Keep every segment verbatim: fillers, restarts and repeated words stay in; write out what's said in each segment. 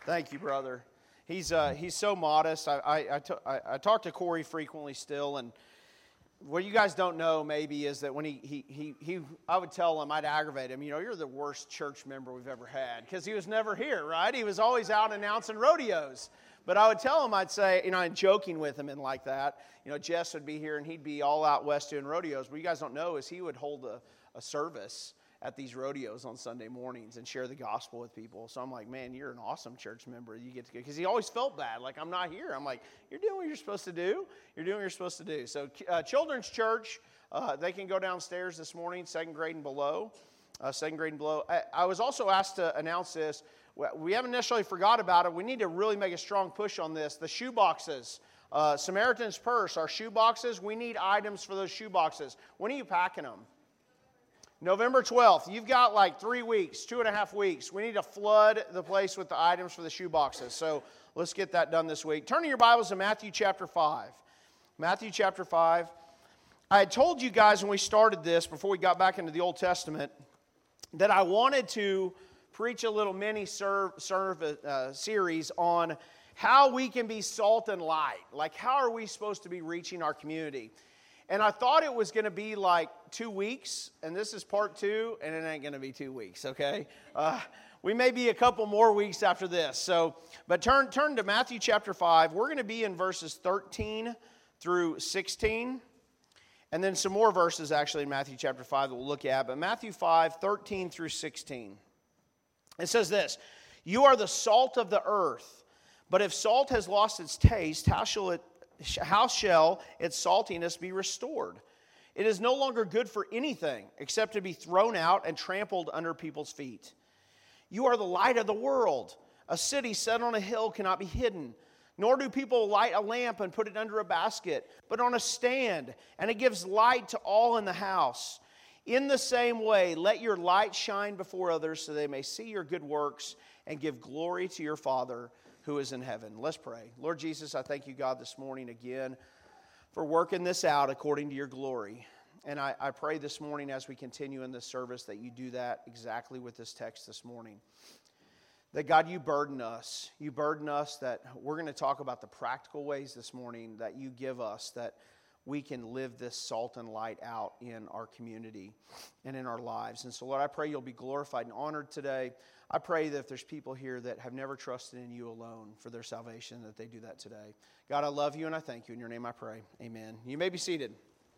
Thank you, brother. He's uh, he's so modest. I I, I, t- I I talk to Corey frequently still, and what you guys don't know maybe is that when he he he, he I would tell him, I'd aggravate him. You know, you're the worst church member we've ever had, because he was never here, right? He was always out announcing rodeos. But I would tell him, I'd say, you know, I'm joking with him and like that. You know, Jess would be here and he'd be all out west doing rodeos. What you guys don't know is he would hold a, a service at these rodeos on Sunday mornings and share the gospel with people. So I'm like, man, you're an awesome church member. You get to go, because he always felt bad, like I'm not here. I'm like, you're doing what you're supposed to do. You're doing what you're supposed to do. So uh, Children's Church, uh, they can go downstairs this morning, second grade and below. Uh, second grade and below. I, I was also asked to announce this. We haven't necessarily forgot about it. We need to really make a strong push on this. The shoe boxes. Uh, Samaritan's Purse, our shoe boxes, we need items for those shoe boxes. When are you packing them? November twelfth. You've got like three weeks, two and a half weeks. We need to flood the place with the items for the shoe boxes. So let's get that done this week. Turn your Bibles to Matthew chapter five. Matthew chapter five. I had told you guys when we started this, before we got back into the Old Testament, that I wanted to preach a little mini serve, serve uh, series on how we can be salt and light. Like, how are we supposed to be reaching our community? And I thought it was going to be like two weeks, and this is part two, and it ain't going to be two weeks, okay? Uh, we may be a couple more weeks after this. So, but turn turn to Matthew chapter five. We're going to be in verses thirteen through sixteen. And then some more verses actually in Matthew chapter five that we'll look at. But Matthew five, thirteen through sixteen. It says this: "You are the salt of the earth, but if salt has lost its taste, how shall it, how shall its saltiness be restored? It is no longer good for anything except to be thrown out and trampled under people's feet. You are the light of the world. A city set on a hill cannot be hidden. Nor do people light a lamp and put it under a basket, but on a stand, and it gives light to all in the house. In the same way, let your light shine before others so they may see your good works and give glory to your Father who is in heaven." Let's pray. Lord Jesus, I thank you, God, this morning again for working this out according to your glory. And I, I pray this morning as we continue in this service that you do that exactly with this text this morning. That, God, you burden us. You burden us that we're going to talk about the practical ways this morning that you give us that we can live this salt and light out in our community and in our lives. And so, Lord, I pray you'll be glorified and honored today. I pray that if there's people here that have never trusted in you alone for their salvation, that they do that today. God, I love you and I thank you. In your name I pray. Amen. You may be seated.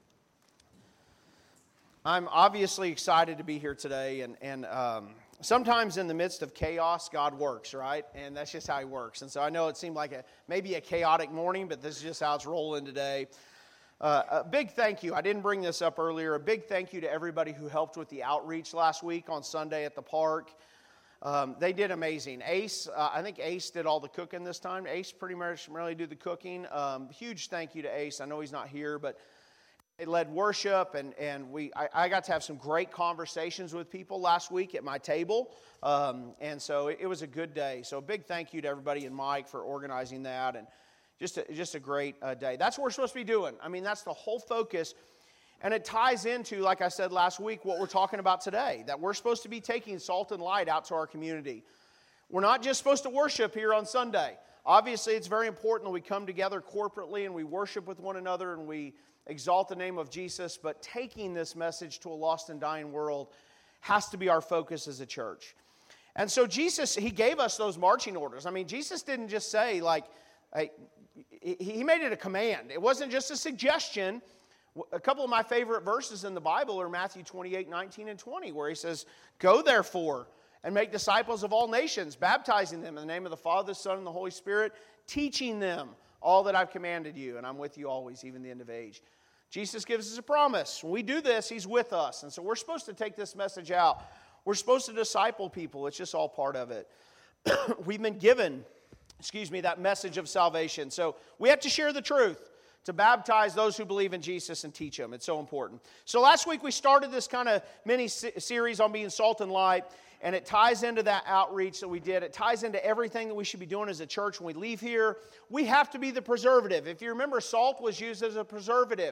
I'm obviously excited to be here today, and, and um, sometimes in the midst of chaos, God works, right? And that's just how he works. And so I know it seemed like a maybe a chaotic morning, but this is just how it's rolling today. Uh, a big thank you. I didn't bring this up earlier. A big thank you to everybody who helped with the outreach last week on Sunday at the park. Um, they did amazing. Ace, uh, I think Ace did all the cooking this time. Ace pretty much really did the cooking. Um, huge thank you to Ace. I know he's not here, but it led worship, and, and we I, I got to have some great conversations with people last week at my table, um, and so it, it was a good day. So a big thank you to everybody and Mike for organizing that, and just a, just a great uh, day. That's what we're supposed to be doing. I mean, that's the whole focus, and it ties into, like I said last week, what we're talking about today, that we're supposed to be taking salt and light out to our community. We're not just supposed to worship here on Sunday. Obviously, it's very important that we come together corporately and we worship with one another and we exalt the name of Jesus, but taking this message to a lost and dying world has to be our focus as a church. And so Jesus, he gave us those marching orders. I mean, Jesus didn't just say, like, hey, he made it a command. It wasn't just a suggestion. A couple of my favorite verses in the Bible are Matthew twenty-eight, nineteen, and twenty, where he says, "Go therefore and make disciples of all nations, baptizing them in the name of the Father, the Son, and the Holy Spirit, teaching them all that I've commanded you, and I'm with you always, even the end of age." Jesus gives us a promise. When we do this, he's with us. And so we're supposed to take this message out. We're supposed to disciple people. It's just all part of it. We've been given, excuse me, that message of salvation. So we have to share the truth, to baptize those who believe in Jesus and teach them. It's so important. So last week we started this kind of mini series on being salt and light. And it ties into that outreach that we did. It ties into everything that we should be doing as a church when we leave here. We have to be the preservative. If you remember, salt was used as a preservative.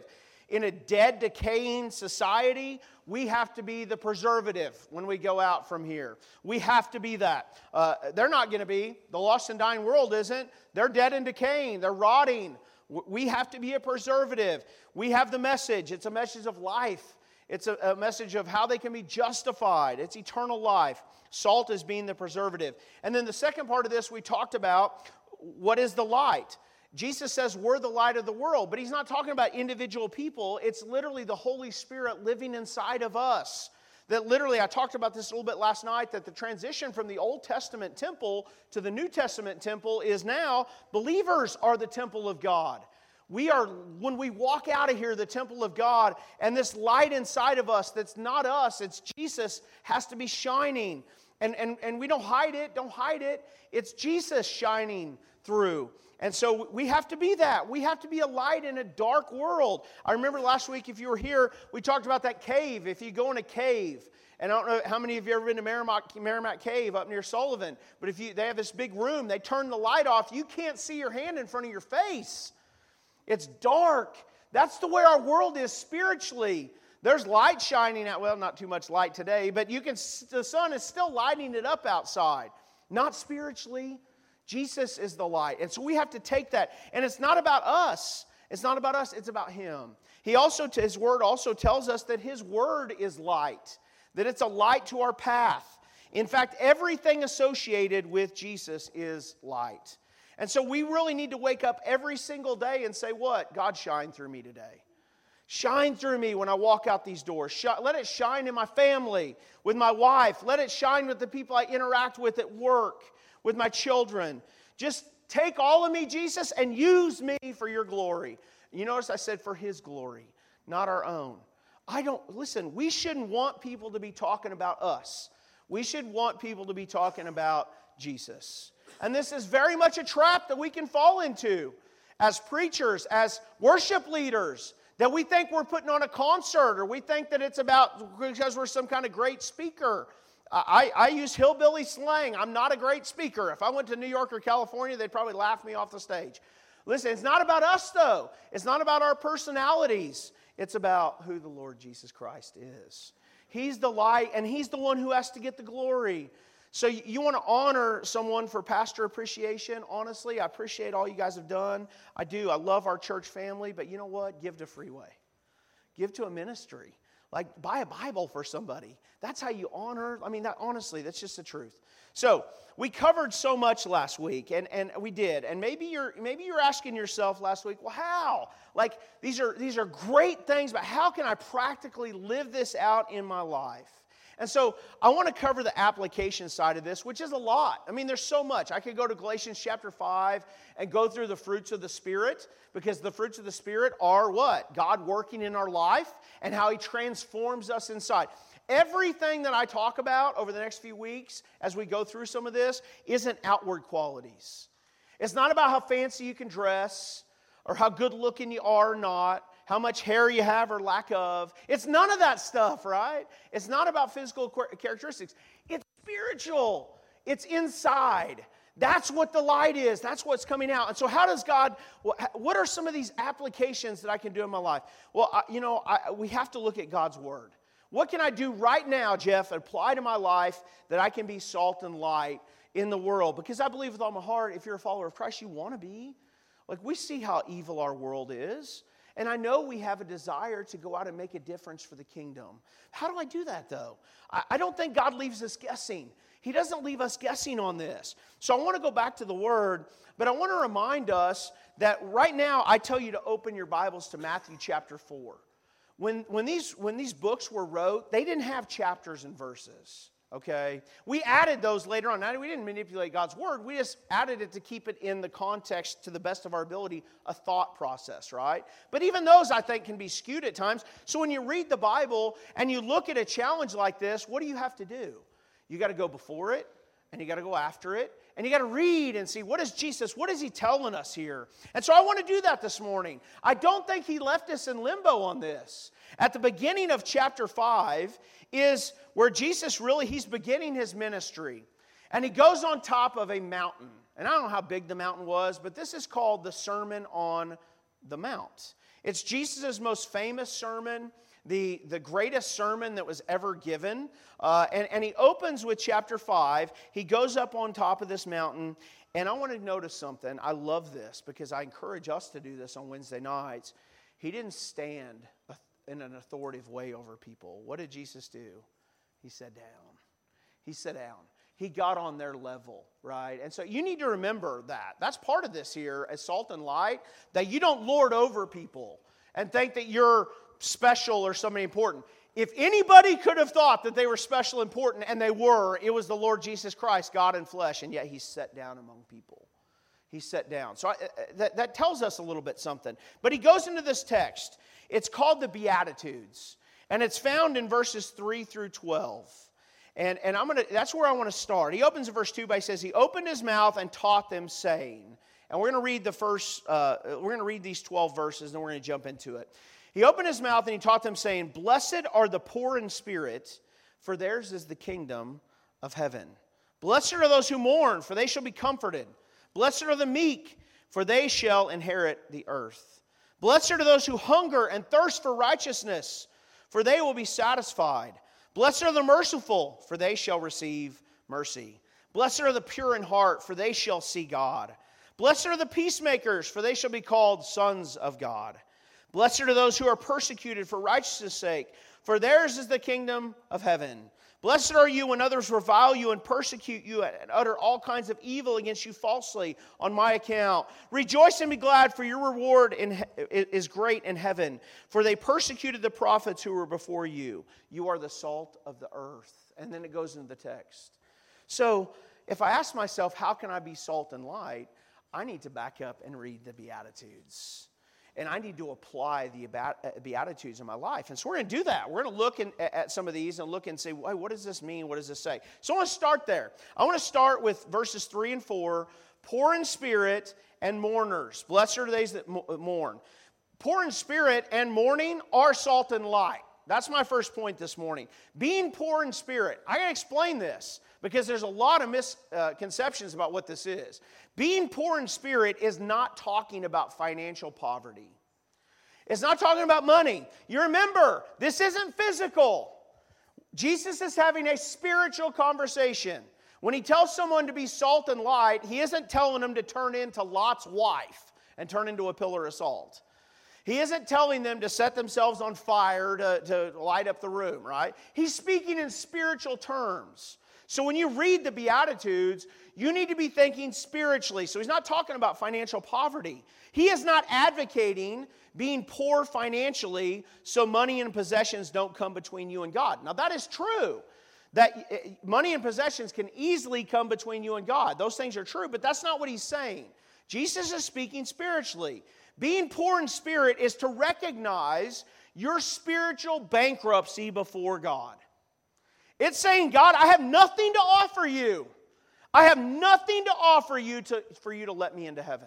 in a dead, decaying society, we have to be the preservative when we go out from here. We have to be that. Uh, they're not going to be. The lost and dying world isn't. They're dead and decaying. They're rotting. We have to be a preservative. We have the message. It's a message of life. It's a, a message of how they can be justified. It's eternal life. Salt is being the preservative. And then the second part of this, we talked about, what is the light? Jesus says we're the light of the world, but He's not talking about individual people. It's literally the Holy Spirit living inside of us. That literally, I talked about this a little bit last night, that the transition from the Old Testament temple to the New Testament temple is now believers are the temple of God. We are, when we walk out of here, the temple of God, and this light inside of us that's not us, it's Jesus, has to be shining. And, and, and we don't hide it, don't hide it. It's Jesus shining through. And so we have to be that. We have to be a light in a dark world. I remember last week, if you were here, we talked about that cave. If you go in a cave, and I don't know how many of you have ever been to Merrimack, Merrimack Cave up near Sullivan, but if you, they have this big room, they turn the light off, you can't see your hand in front of your face. It's dark. That's the way our world is spiritually. There's light shining out. Well, not too much light today, but you can. The sun is still lighting it up outside. Not spiritually. Jesus is the light. And so we have to take that. And it's not about us. It's not about us. It's about Him. He also, His Word also tells us that His Word is light. That it's a light to our path. In fact, everything associated with Jesus is light. And so we really need to wake up every single day and say, what? God, shine through me today. Shine through me when I walk out these doors. Let it shine in my family, with my wife. Let it shine with the people I interact with at work, with my children. Just take all of me, Jesus, and use me for your glory. You notice I said for His glory, not our own. I don't, listen, we shouldn't want people to be talking about us. We should want people to be talking about Jesus. And this is very much a trap that we can fall into as preachers, as worship leaders, that we think we're putting on a concert, or we think that it's about because we're some kind of great speaker. I, I use hillbilly slang. I'm not a great speaker. If I went to New York or California, they'd probably laugh me off the stage. Listen, it's not about us, though. It's not about our personalities. It's about who the Lord Jesus Christ is. He's the light, and He's the one who has to get the glory. So you, you want to honor someone for pastor appreciation? Honestly, I appreciate all you guys have done. I do. I love our church family. But you know what? Give to Freeway. Give to a ministry. Like, buy a Bible for somebody. That's how you honor. I mean, that honestly, that's just the truth. So we covered so much last week, and, and we did. And maybe you're maybe you're asking yourself last week, well, how? Like, these are these are great things, but how can I practically live this out in my life? And so I want to cover the application side of this, which is a lot. I mean, there's so much. I could go to Galatians chapter five and go through the fruits of the Spirit, because the fruits of the Spirit are what? God working in our life and how He transforms us inside. Everything that I talk about over the next few weeks as we go through some of this isn't outward qualities. It's not about how fancy you can dress or how good looking you are or not, how much hair you have or lack of. It's none of that stuff, right? It's not about physical characteristics. It's spiritual. It's inside. That's what the light is. That's what's coming out. And so how does God, what are some of these applications that I can do in my life? Well, I, you know, I, we have to look at God's Word. What can I do right now, Jeff, apply to my life that I can be salt and light in the world? Because I believe with all my heart, if you're a follower of Christ, you want to be. Like, we see how evil our world is. And I know we have a desire to go out and make a difference for the kingdom. How do I do that, though? I, I don't think God leaves us guessing. He doesn't leave us guessing on this. So I want to go back to the Word, but I want to remind us that right now I tell you to open your Bibles to Matthew chapter four. When, when, these, when these books were wrote, they didn't have chapters and verses. Okay? We added those later on. Now, we didn't manipulate God's Word. We just added it to keep it in the context, to the best of our ability, a thought process, right? But even those, I think, can be skewed at times. So when you read the Bible and you look at a challenge like this, what do you have to do? You got to go before it, and you got to go after it, and you got to read and see, what is Jesus, what is He telling us here? And so I want to do that this morning. I don't think He left us in limbo on this. At the beginning of chapter five is where Jesus really, He's beginning His ministry. And He goes on top of a mountain. And I don't know how big the mountain was, but this is called the Sermon on the Mount. It's Jesus' most famous sermon, the, the greatest sermon that was ever given. Uh, and, and he opens with chapter five. He goes up on top of this mountain. And I want to notice something. I love this because I encourage us to do this on Wednesday nights. He didn't stand in an authoritative way over people. What did Jesus do? He sat down. He sat down. He got on their level, right? And so you need to remember that. That's part of this here as salt and light, that you don't lord over people and think that you're special or somebody important. If anybody could have thought that they were special, important, and they were, it was the Lord Jesus Christ, God in flesh, and yet He sat down among people. He sat down. So I, that, that tells us a little bit something. But He goes into this text. It's called the Beatitudes, and it's found in verses three through twelve. And, and I'm gonna, that's where I want to start. He opens in verse two by says, He opened His mouth and taught them, saying, and we're going to read the first, uh, we're going to read these twelve verses, and then we're going to jump into it. He opened His mouth and He taught them, saying, Blessed are the poor in spirit, for theirs is the kingdom of heaven. Blessed are those who mourn, for they shall be comforted. Blessed are the meek, for they shall inherit the earth. Blessed are those who hunger and thirst for righteousness, for they will be satisfied. Blessed are the merciful, for they shall receive mercy. Blessed are the pure in heart, for they shall see God. Blessed are the peacemakers, for they shall be called sons of God. Blessed are those who are persecuted for righteousness' sake, for theirs is the kingdom of heaven. Blessed are you when others revile you and persecute you and utter all kinds of evil against you falsely on my account. Rejoice and be glad, for your reward in, is great in heaven. For they persecuted the prophets who were before you. You are the salt of the earth. And then it goes into the text. So if I ask myself, how can I be salt and light? I need to back up and read the Beatitudes. And I need to apply the Beatitudes in my life. And so we're going to do that. We're going to look in, at some of these and look and say, hey, what does this mean? What does this say? So I want to start there. I want to start with verses three and four. Poor in spirit and mourners. Blessed are they that mourn. Poor in spirit and mourning are salt and light. That's my first point this morning. Being poor in spirit. I got to explain this because there's a lot of misconceptions about what this is. Being poor in spirit is not talking about financial poverty. It's not talking about money. You remember, this isn't physical. Jesus is having a spiritual conversation. When He tells someone to be salt and light, He isn't telling them to turn into Lot's wife and turn into a pillar of salt. He isn't telling them to set themselves on fire to, to light up the room, right? He's speaking in spiritual terms. So when you read the Beatitudes, you need to be thinking spiritually. So He's not talking about financial poverty. He is not advocating being poor financially so money and possessions don't come between you and God. Now that is true. That money and possessions can easily come between you and God. Those things are true, but that's not what He's saying. Jesus is speaking spiritually. Being poor in spirit is to recognize your spiritual bankruptcy before God. It's saying, God, I have nothing to offer you. I have nothing to offer you to, for you to let me into heaven.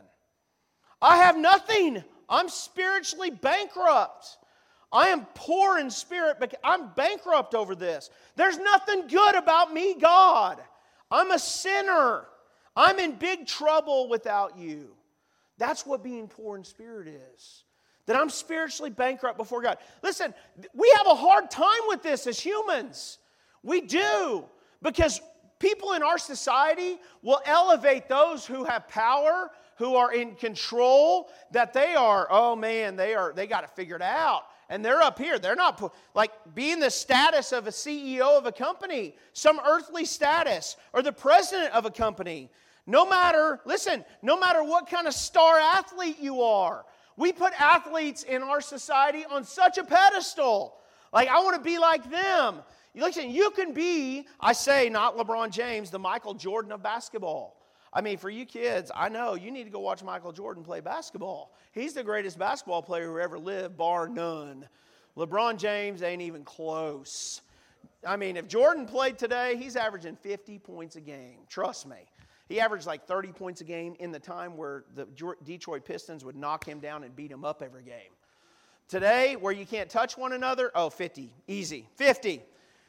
I have nothing. I'm spiritually bankrupt. I am poor in spirit, but I'm bankrupt over this. There's nothing good about me, God. I'm a sinner. I'm in big trouble without you. That's what being poor in spirit is. That I'm spiritually bankrupt before God. Listen, we have a hard time with this as humans. We do. Because people in our society will elevate those who have power, who are in control, that they are, oh man, they are, they got it figured out. And they're up here. They're not, like, being the status of a C E O of a company, some earthly status, or the president of a company. No matter, listen, no matter what kind of star athlete you are, we put athletes in our society on such a pedestal. Like, I want to be like them. Listen, you can be, I say, not LeBron James, the Michael Jordan of basketball. I mean, for you kids, I know you need to go watch Michael Jordan play basketball. He's the greatest basketball player who ever lived, bar none. LeBron James ain't even close. I mean, if Jordan played today, he's averaging fifty points a game. Trust me. He averaged like thirty points a game in the time where the Detroit Pistons would knock him down and beat him up every game. Today, where you can't touch one another, oh, fifty. Easy. fifty.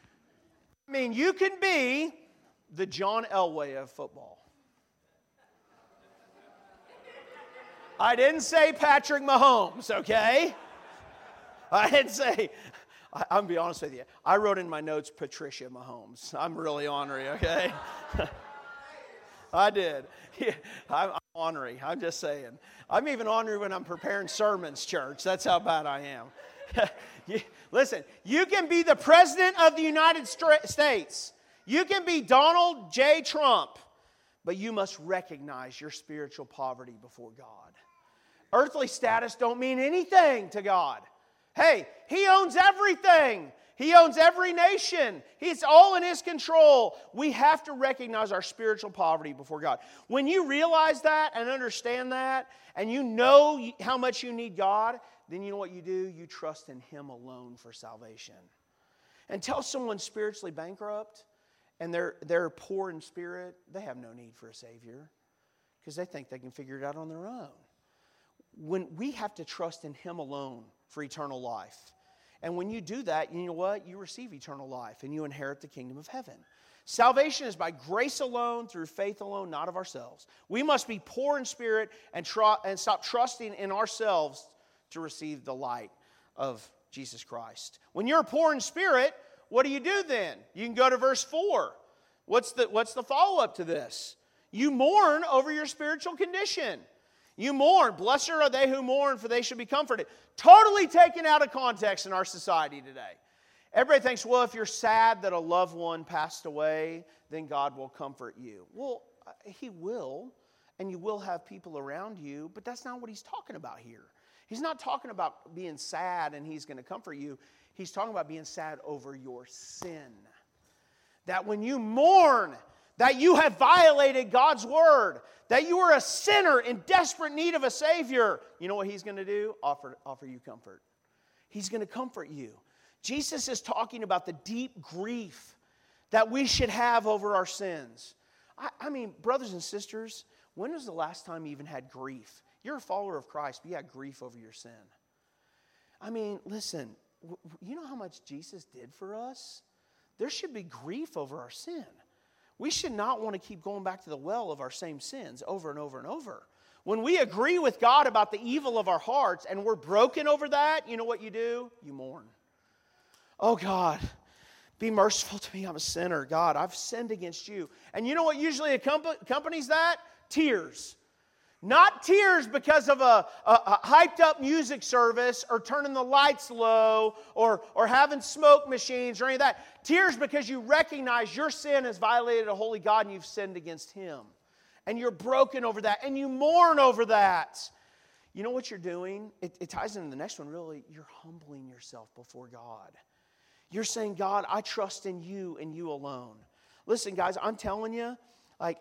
I mean, you can be the John Elway of football. I didn't say Patrick Mahomes, okay? I didn't say, I, I'm going to be honest with you. I wrote in my notes Patricia Mahomes. I'm really ornery, okay? I did. Yeah, I'm, I'm ornery. I'm just saying. I'm even ornery when I'm preparing sermons, church. That's how bad I am. you, listen, you can be the president of the United States. You can be Donald J. Trump. But you must recognize your spiritual poverty before God. Earthly status don't mean anything to God. Hey, He owns everything. He owns every nation. He's all in His control. We have to recognize our spiritual poverty before God. When you realize that and understand that, and you know how much you need God, then you know what you do? You trust in Him alone for salvation. Until someone's spiritually bankrupt, and they're, they're poor in spirit, they have no need for a Savior because they think they can figure it out on their own. When we have to trust in Him alone for eternal life. And when you do that, you know what? You receive eternal life and you inherit the kingdom of heaven. Salvation is by grace alone, through faith alone, not of ourselves. We must be poor in spirit and, try, and stop trusting in ourselves to receive the light of Jesus Christ. When you're poor in spirit, what do you do then? You can go to verse four. What's the, what's the follow-up to this? You mourn over your spiritual condition. You mourn. Blessed are they who mourn, for they shall be comforted. Totally taken out of context in our society today. Everybody thinks, well, if you're sad that a loved one passed away, then God will comfort you. Well, He will, and you will have people around you, but that's not what He's talking about here. He's not talking about being sad and He's going to comfort you. He's talking about being sad over your sin. That when you mourn that you have violated God's word, that you are a sinner in desperate need of a Savior, you know what He's going to do? Offer, offer you comfort. He's going to comfort you. Jesus is talking about the deep grief that we should have over our sins. I, I mean, brothers and sisters, when was the last time you even had grief? You're a follower of Christ, but you had grief over your sin. I mean, listen, you know how much Jesus did for us? There should be grief over our sin. We should not want to keep going back to the well of our same sins over and over and over. When we agree with God about the evil of our hearts and we're broken over that, you know what you do? You mourn. Oh God, be merciful to me. I'm a sinner. God, I've sinned against you. And you know what usually accompanies that? Tears. Not tears because of a, a, a hyped up music service or turning the lights low or, or having smoke machines or any of that. Tears because you recognize your sin has violated a holy God and you've sinned against Him. And you're broken over that and you mourn over that. You know what you're doing? It, it ties into the next one really. You're humbling yourself before God. You're saying, God, I trust in you and you alone. Listen, guys, I'm telling you, like...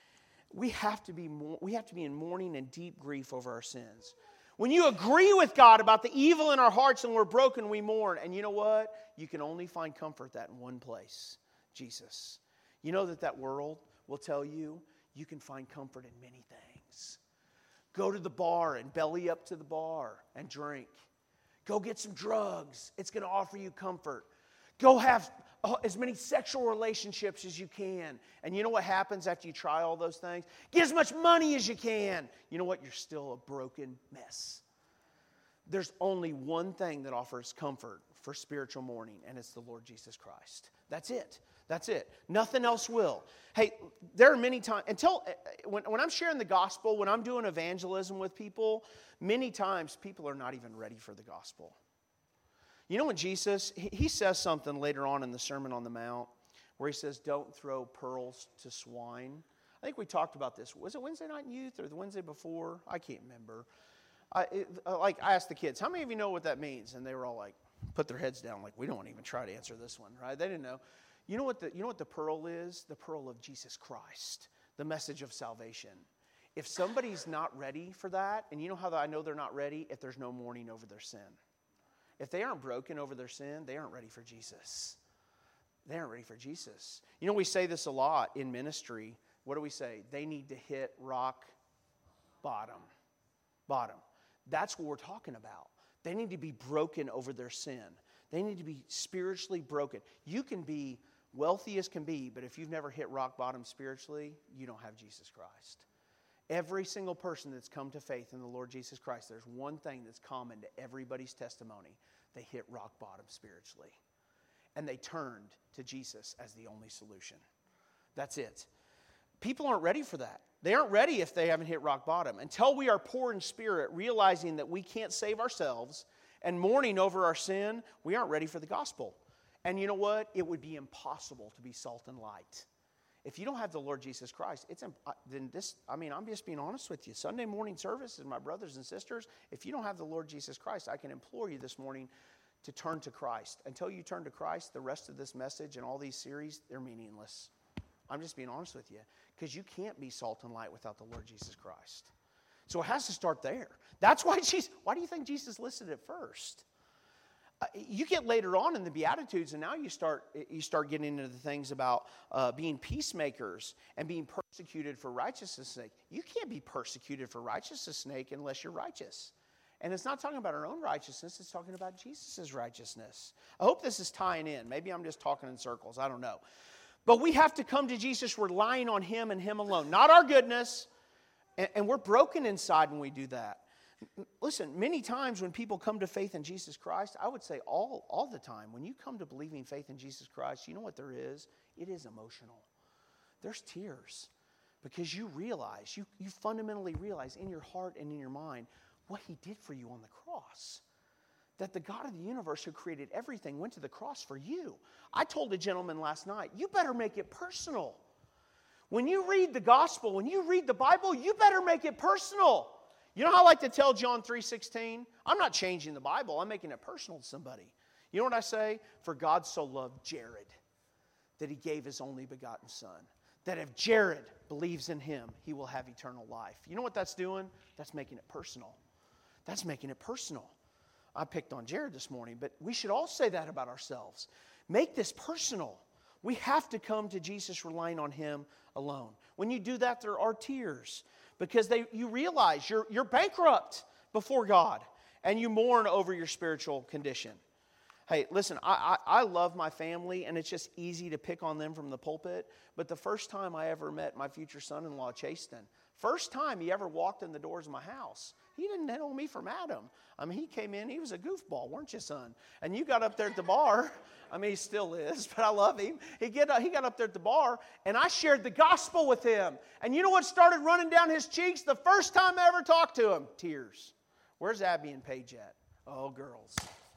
We have to be we have to be in mourning and deep grief over our sins. When you agree with God about the evil in our hearts and we're broken, we mourn. And you know what? You can only find comfort that in one place, Jesus. You know that that world will tell you you can find comfort in many things. Go to the bar and belly up to the bar and drink. Go get some drugs. It's going to offer you comfort. Go have as many sexual relationships as you can. And you know what happens after you try all those things? Get as much money as you can. You know what? You're still a broken mess. There's only one thing that offers comfort for spiritual mourning, and it's the Lord Jesus Christ. That's it. That's it. Nothing else will. Hey, there are many times, until, when, when I'm sharing the gospel, when I'm doing evangelism with people, many times people are not even ready for the gospel. You know when Jesus, he, he says something later on in the Sermon on the Mount where He says, don't throw pearls to swine. I think we talked about this. Was it Wednesday night in youth or the Wednesday before? I can't remember. I, it, like I asked the kids, how many of you know what that means? And they were all like, put their heads down like, we don't even try to answer this one, right? They didn't know. You know what the, you know what the pearl is? The pearl of Jesus Christ, the message of salvation. If somebody's not ready for that, and you know how I know they're not ready? If there's no mourning over their sin. If they aren't broken over their sin, they aren't ready for Jesus. They aren't ready for Jesus. You know, we say this a lot in ministry. What do we say? They need to hit rock bottom. Bottom. That's what we're talking about. They need to be broken over their sin. They need to be spiritually broken. You can be wealthy as can be, but if you've never hit rock bottom spiritually, you don't have Jesus Christ. every single person that's come to faith in the Lord Jesus Christ, there's one thing that's common to everybody's testimony. They hit rock bottom spiritually. And they turned to Jesus as the only solution. That's it. People aren't ready for that. They aren't ready if they haven't hit rock bottom. Until we are poor in spirit, realizing that we can't save ourselves, and mourning over our sin, we aren't ready for the gospel. And you know what? It would be impossible to be salt and light. If you don't have the Lord Jesus Christ, it's then this, I mean, I'm just being honest with you. Sunday morning services, my brothers and sisters, if you don't have the Lord Jesus Christ, I can implore you this morning to turn to Christ. Until you turn to Christ, the rest of this message and all these series, they're meaningless. I'm just being honest with you. Because you can't be salt and light without the Lord Jesus Christ. So it has to start there. That's why Jesus, why do you think Jesus listed it first? Uh, you get later on in the Beatitudes, and now you start you start getting into the things about uh, being peacemakers and being persecuted for righteousness' sake. You can't be persecuted for righteousness' sake unless you're righteous. And it's not talking about our own righteousness, it's talking about Jesus' righteousness. I hope this is tying in. Maybe I'm just talking in circles. I don't know. But we have to come to Jesus relying on Him and Him alone, not our goodness. And, and we're broken inside when we do that. Listen, many times when people come to faith in Jesus Christ, I would say all, all the time, when you come to believing faith in Jesus Christ, you know what there is? It is emotional. There's tears. Because you realize, you, you fundamentally realize in your heart and in your mind what He did for you on the cross. That the God of the universe who created everything went to the cross for you. I told a gentleman last night, you better make it personal. When you read the gospel, when you read the Bible, you better make it personal. You know how I like to tell John three sixteen? I'm not changing the Bible. I'm making it personal to somebody. You know what I say? For God so loved Jared that He gave His only begotten Son. That if Jared believes in Him, he will have eternal life. You know what that's doing? That's making it personal. That's making it personal. I picked on Jared this morning, but we should all say that about ourselves. Make this personal. We have to come to Jesus relying on Him alone. When you do that, there are tears because they, you realize you're, you're bankrupt before God and you mourn over your spiritual condition. Hey, listen, I, I, I love my family, and it's just easy to pick on them from the pulpit, but the first time I ever met my future son-in-law, Chasten, first time he ever walked in the doors of my house, he didn't know me from Adam. I mean, he came in, he was a goofball, weren't you, son? And you got up there at the bar. I mean, he still is, but I love him. He, get, he got up there at the bar, and I shared the gospel with him. And you know what started running down his cheeks the first time I ever talked to him? Tears. Where's Abby and Paige at? Oh, girls.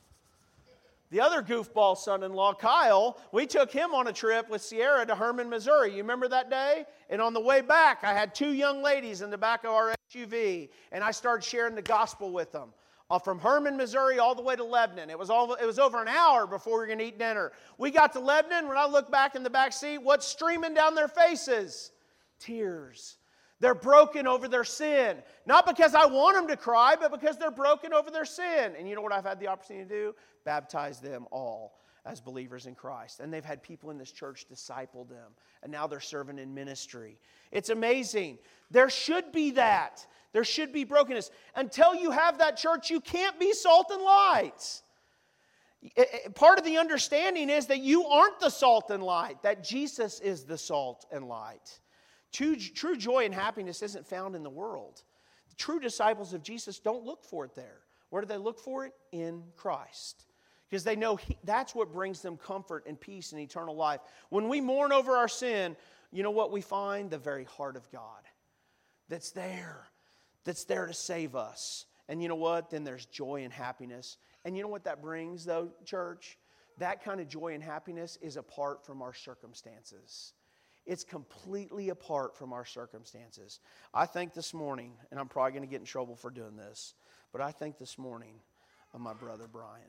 The other goofball son-in-law, Kyle, we took him on a trip with Sierra to Herman, Missouri. You remember that day? And on the way back, I had two young ladies in the back of our S U V, and I started sharing the gospel with them. Uh, from Herman, Missouri, all the way to Lebanon. It was all, it was over an hour before we were going to eat dinner. We got to Lebanon. When I look back in the back seat, what's streaming down their faces? Tears. They're broken over their sin. Not because I want them to cry, but because they're broken over their sin. And you know what I've had the opportunity to do? Baptize them all as believers in Christ. And they've had people in this church disciple them. And now they're serving in ministry. It's amazing. There should be that. There should be brokenness. Until you have that, church, you can't be salt and light. Part of the understanding is that you aren't the salt and light, that Jesus is the salt and light. True, true joy and happiness isn't found in the world. The true disciples of Jesus don't look for it there. Where do they look for it? In Christ. Because they know he, that's what brings them comfort and peace and eternal life. When we mourn over our sin, you know what we find? The very heart of God. That's there. That's there to save us. And you know what? Then there's joy and happiness. And you know what that brings, though, church? That kind of joy and happiness is apart from our circumstances. It's completely apart from our circumstances. I think this morning, and I'm probably going to get in trouble for doing this, but I think this morning of my brother Brian.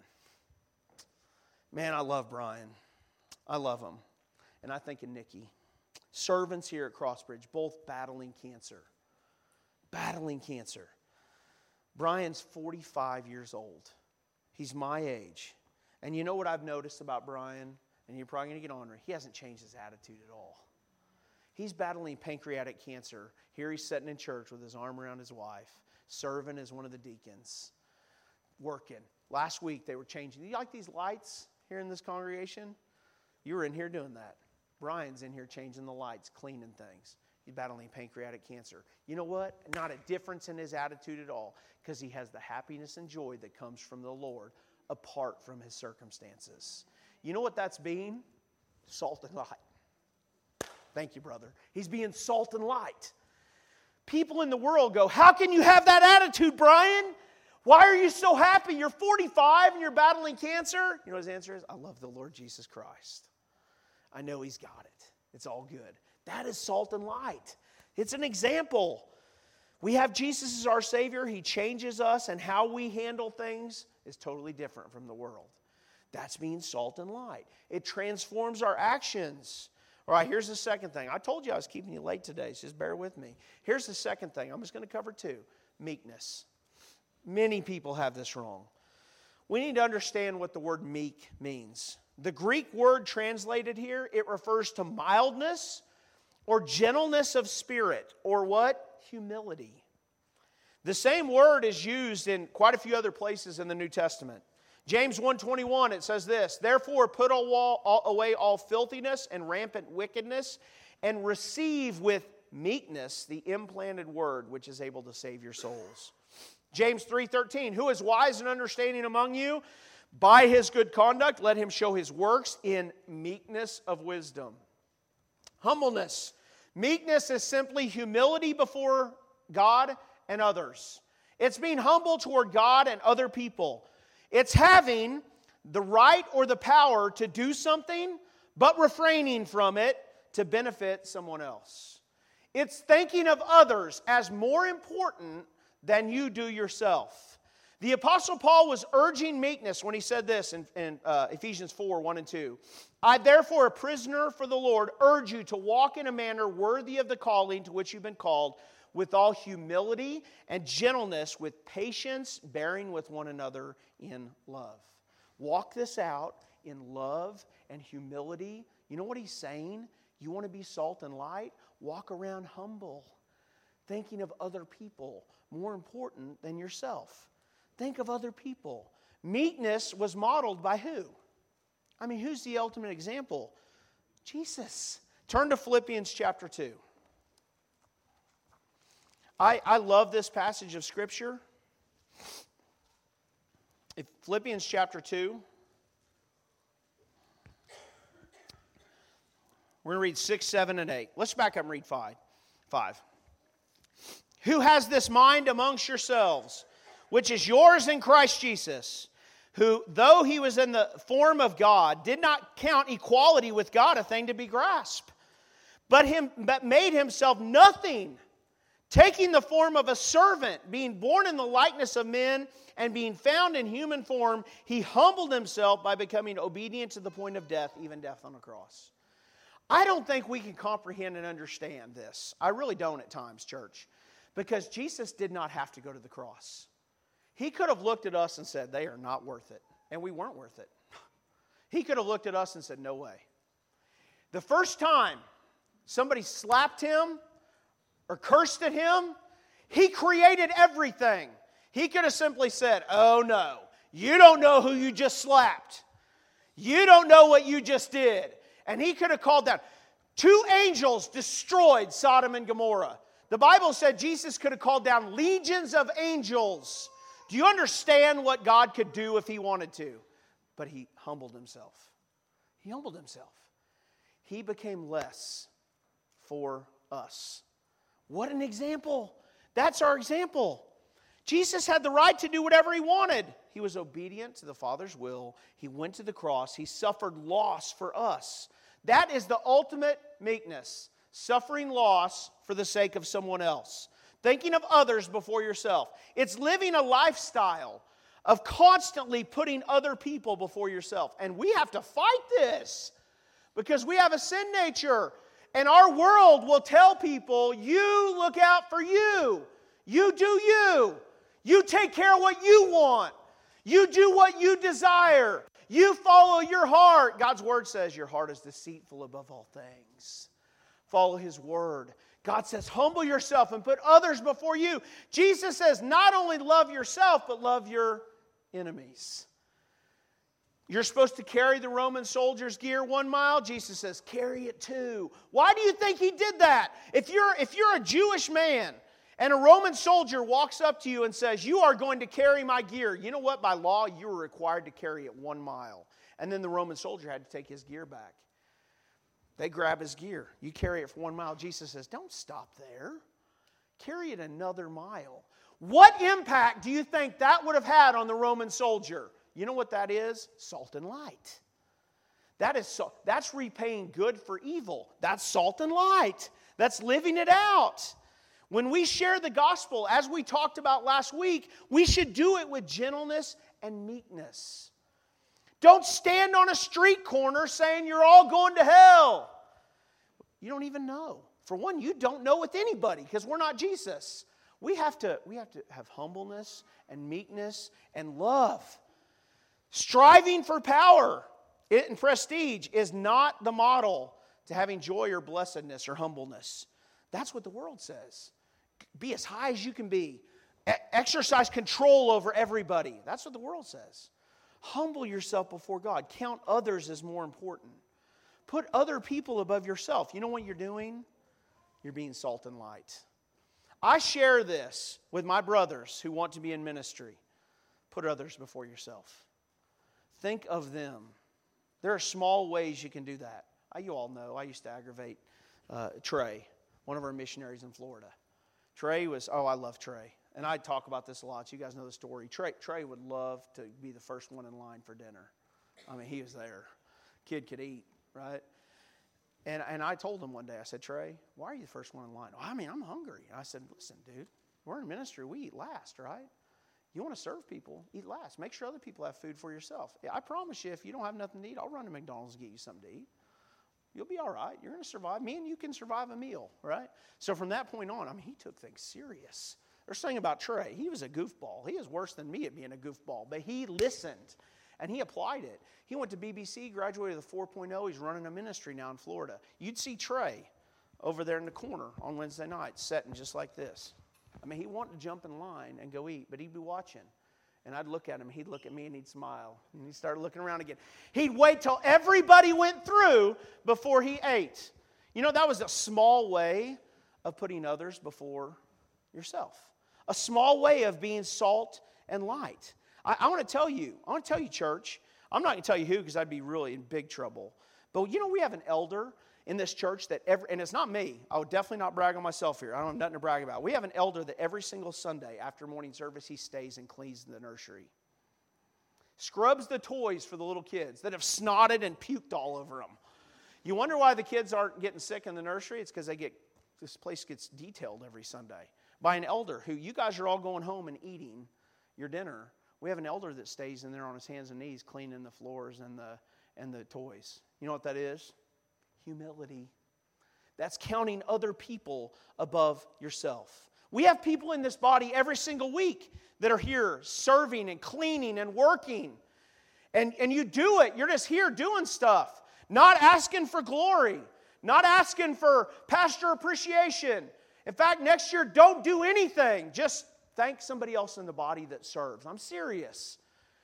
Man, I love Brian. I love him. And I think of Nikki. Servants here at Crossbridge, both battling cancer. Battling cancer. Brian's forty-five years old. He's my age. And you know what I've noticed about Brian? And you're probably going to get on her. He hasn't changed his attitude at all. He's battling pancreatic cancer. Here he's sitting in church with his arm around his wife, serving as one of the deacons, working. Last week they were changing. Do you like these lights here in this congregation? You were in here doing that. Brian's in here changing the lights, cleaning things. He's battling pancreatic cancer. You know what? Not a difference in his attitude at all, because he has the happiness and joy that comes from the Lord apart from his circumstances. You know what that's being? Salt and light. Thank you, brother. He's being salt and light. People in the world go, how can you have that attitude, Brian? Why are you so happy? You're forty-five and you're battling cancer. You know what his answer is? I love the Lord Jesus Christ. I know He's got it. It's all good. That is salt and light. It's an example. We have Jesus as our Savior. He changes us, and how we handle things is totally different from the world. That's being salt and light. It transforms our actions. All right, here's the second thing. I told you I was keeping you late today, so just bear with me. Here's the second thing. I'm just going to cover two. Meekness. Many people have this wrong. We need to understand what the word meek means. The Greek word translated here, it refers to mildness or gentleness of spirit, or what? Humility. The same word is used in quite a few other places in the New Testament. James one twenty-one, it says this, therefore put away all filthiness and rampant wickedness, and receive with meekness the implanted word which is able to save your souls. James three thirteen, who is wise and understanding among you? By his good conduct, let him show his works in meekness of wisdom. Humbleness. Meekness is simply humility before God and others. It's being humble toward God and other people. It's having the right or the power to do something, but refraining from it to benefit someone else. It's thinking of others as more important than you do yourself. The Apostle Paul was urging meekness when he said this in, in uh, Ephesians four, one and two. I therefore, a prisoner for the Lord, urge you to walk in a manner worthy of the calling to which you've been called, with all humility and gentleness, with patience, bearing with one another in love. Walk this out in love and humility. You know what he's saying? You want to be salt and light? Walk around humble, thinking of other people more important than yourself. Think of other people. Meekness was modeled by who? I mean, who's the ultimate example? Jesus. Turn to Philippians chapter two. I, I love this passage of Scripture. If Philippians chapter two. We're going to read six, seven, and eight. Let's back up and read five. Five. Who has this mind amongst yourselves, which is yours in Christ Jesus, who, though he was in the form of God, did not count equality with God a thing to be grasped, but, him, but made himself nothing, taking the form of a servant, being born in the likeness of men, and being found in human form, he humbled himself by becoming obedient to the point of death, even death on a cross. I don't think we can comprehend and understand this. I really don't at times, church, because Jesus did not have to go to the cross. He could have looked at us and said, they are not worth it. And we weren't worth it. He could have looked at us and said, no way. The first time somebody slapped him or cursed at him, he created everything. He could have simply said, oh no, you don't know who you just slapped. You don't know what you just did. And he could have called down. Two angels destroyed Sodom and Gomorrah. The Bible said Jesus could have called down legions of angels. Do you understand what God could do if he wanted to? But he humbled himself. He humbled himself. He became less for us. What an example. That's our example. Jesus had the right to do whatever he wanted. He was obedient to the Father's will. He went to the cross. He suffered loss for us. That is the ultimate meekness. Suffering loss for the sake of someone else. Thinking of others before yourself. It's living a lifestyle of constantly putting other people before yourself. And we have to fight this because we have a sin nature. And our world will tell people, you look out for you. You do you. You take care of what you want. You do what you desire. You follow your heart. God's Word says your heart is deceitful above all things. Follow His Word. God says, humble yourself and put others before you. Jesus says, not only love yourself, but love your enemies. You're supposed to carry the Roman soldier's gear one mile. Jesus says, carry it two. Why do you think he did that? If you're, if you're a Jewish man and a Roman soldier walks up to you and says, you are going to carry my gear, you know what? By law, you were required to carry it one mile. And then the Roman soldier had to take his gear back. They grab his gear. You carry it for one mile. Jesus says, don't stop there. Carry it another mile. What impact do you think that would have had on the Roman soldier? You know what that is? Salt and light. That is so, that's repaying good for evil. That's salt and light. That's living it out. When we share the gospel, as we talked about last week, we should do it with gentleness and meekness. Don't stand on a street corner saying you're all going to hell. You don't even know. For one, you don't know with anybody because we're not Jesus. We have to, we have to have humbleness and meekness and love. Striving for power and prestige is not the model to having joy or blessedness or humbleness. That's what the world says. Be as high as you can be. E- exercise control over everybody. That's what the world says. Humble yourself before God. Count others as more important. Put other people above yourself. You know what you're doing? You're being salt and light. I share this with my brothers who want to be in ministry. Put others before yourself. Think of them. There are small ways you can do that. I, you all know, I used to aggravate uh, Trey, one of our missionaries in Florida. Trey was, oh, I love Trey. And I talk about this a lot, so you guys know the story. Trey, Trey would love to be the first one in line for dinner. I mean, he was there. Kid could eat, right? And, and I told him one day, I said, Trey, why are you the first one in line? Oh, I mean, I'm hungry. I said, listen, dude, we're in ministry. We eat last, right? You want to serve people, eat last. Make sure other people have food for yourself. I promise you, if you don't have nothing to eat, I'll run to McDonald's and get you something to eat. You'll be all right. You're going to survive. Me and you can survive a meal, right? So from that point on, I mean, he took things serious. There's something about Trey. He was a goofball. He was worse than me at being a goofball, but he listened, and he applied it. He went to B B C, graduated with a four point oh. He's running a ministry now in Florida. You'd see Trey over there in the corner on Wednesday nights, sitting just like this. I mean, he wanted to jump in line and go eat, but he'd be watching. And I'd look at him, he'd look at me, and he'd smile. And he'd start looking around again. He'd wait till everybody went through before he ate. You know, that was a small way of putting others before yourself. A small way of being salt and light. I, I want to tell you, I want to tell you, church, I'm not going to tell you who because I'd be really in big trouble. But you know, we have an elder in this church that every, and it's not me. I would definitely not brag on myself here. I don't have nothing to brag about. We have an elder that every single Sunday after morning service, he stays and cleans the nursery. Scrubs the toys for the little kids that have snotted and puked all over them. You wonder why the kids aren't getting sick in the nursery? It's because they get, this place gets detailed every Sunday by an elder who, you guys are all going home and eating your dinner. We have an elder that stays in there on his hands and knees cleaning the floors and the and the toys. You know what that is? Humility. That's counting other people above yourself. We have people in this body every single week that are here serving and cleaning and working. And, and you do it. You're just here doing stuff. Not asking for glory. Not asking for pastor appreciation. In fact, next year, don't do anything. Just thank somebody else in the body that serves. I'm serious.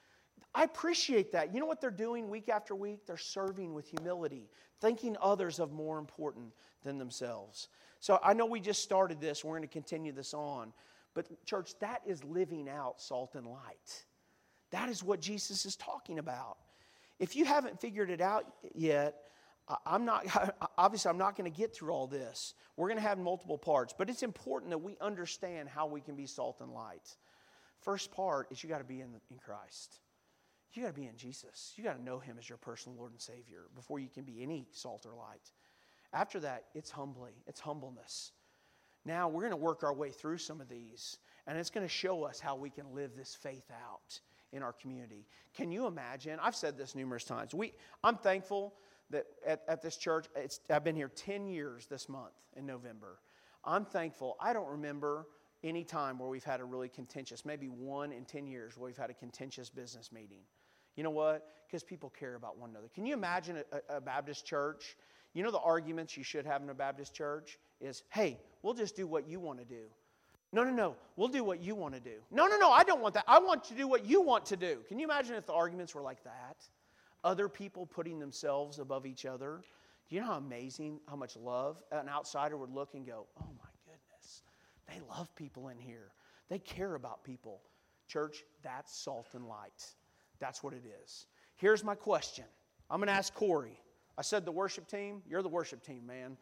I appreciate that. You know what they're doing week after week? They're serving with humility, thinking others of more important than themselves. So I know we just started this. We're going to continue this on. But church, that is living out salt and light. That is what Jesus is talking about. If you haven't figured it out yet, I'm not, obviously I'm not going to get through all this. We're going to have multiple parts. But it's important that we understand how we can be salt and light. First part is you got to be in, in Christ. You got to be in Jesus. You got to know Him as your personal Lord and Savior before you can be any salt or light. After that, it's humbly. It's humbleness. Now, we're going to work our way through some of these, and it's going to show us how we can live this faith out in our community. Can you imagine? I've said this numerous times. We, I'm thankful that at, at this church, it's, I've been here ten years this month in November. I'm thankful. I don't remember any time where we've had a really contentious, maybe one in ten years where we've had a contentious business meeting. You know what? Because people care about one another. Can you imagine a, a Baptist church? You know the arguments you should have in a Baptist church is, hey, we'll just do what you want to do. No, no, no, we'll do what you want to do. No, no, no, I don't want that. I want to do what you want to do. Can you imagine if the arguments were like that? other people putting themselves above each other. Do you know how amazing, how much love an outsider would look and go, oh my goodness, they love people in here. They care about people. Church, that's salt and light. That's what it is. Here's my question. I'm going to ask Corey. I said the worship team. You're the worship team, man.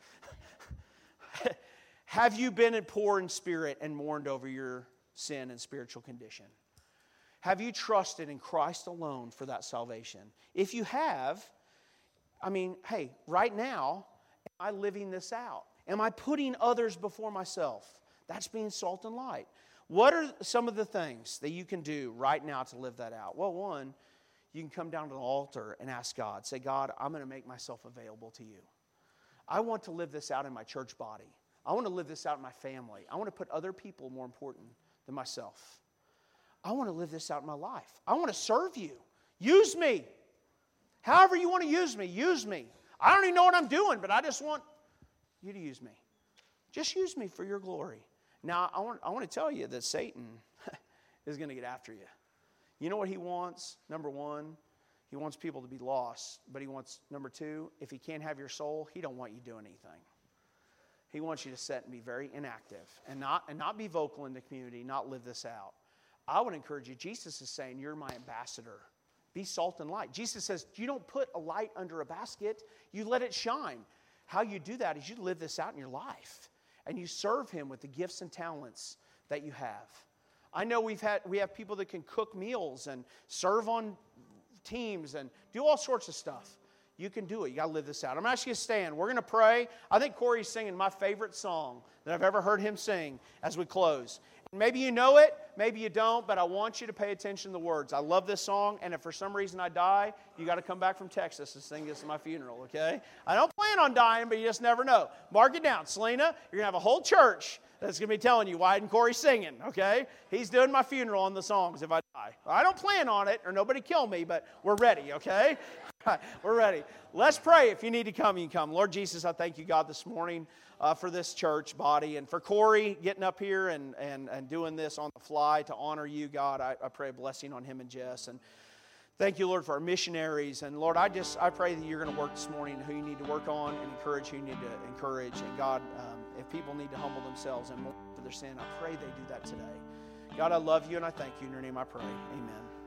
Have you been poor in spirit and mourned over your sin and spiritual condition? Have you trusted in Christ alone for that salvation? If you have, I mean, hey, right now, am I living this out? Am I putting others before myself? That's being salt and light. What are some of the things that you can do right now to live that out? Well, one, you can come down to the altar and ask God. Say, God, I'm going to make myself available to you. I want to live this out in my church body. I want to live this out in my family. I want to put other people more important than myself. I want to live this out in my life. I want to serve you. Use me. However you want to use me, use me. I don't even know what I'm doing, but I just want you to use me. Just use me for your glory. Now, I want, I want to tell you that Satan is going to get after you. You know what he wants? Number one, he wants people to be lost. But he wants, number two, if he can't have your soul, he don't want you doing anything. He wants you to sit and be very inactive and not, and not be vocal in the community, not live this out. I would encourage you, Jesus is saying, you're my ambassador. Be salt and light. Jesus says, you don't put a light under a basket. You let it shine. How you do that is you live this out in your life. And you serve him with the gifts and talents that you have. I know we've had we have people that can cook meals and serve on teams and do all sorts of stuff. You can do it. You got to live this out. I'm going to ask you to stand. We're going to pray. I think Corey's singing my favorite song that I've ever heard him sing as we close. Maybe you know it, maybe you don't, but I want you to pay attention to the words. I love this song, and if for some reason I die, you got to come back from Texas and sing this at my funeral, okay? I don't plan on dying, but you just never know. Mark it down. Selena, you're going to have a whole church that's going to be telling you why isn't Corey singing, okay? He's doing my funeral on the songs if I die. I don't plan on it, or nobody kill me, but we're ready, okay? We're ready. Let's pray. If you need to come, you can come. Lord Jesus, I thank you, God, this morning uh, for this church body and for Corey getting up here and, and, and doing this on the fly to honor you, God. I, I pray a blessing on him and Jess. And thank you, Lord, for our missionaries. And Lord, I just I pray that you're going to work this morning who you need to work on and encourage who you need to encourage. And God, um, if people need to humble themselves and mourn for their sin, I pray they do that today. God, I love you and I thank you. In your name I pray. Amen.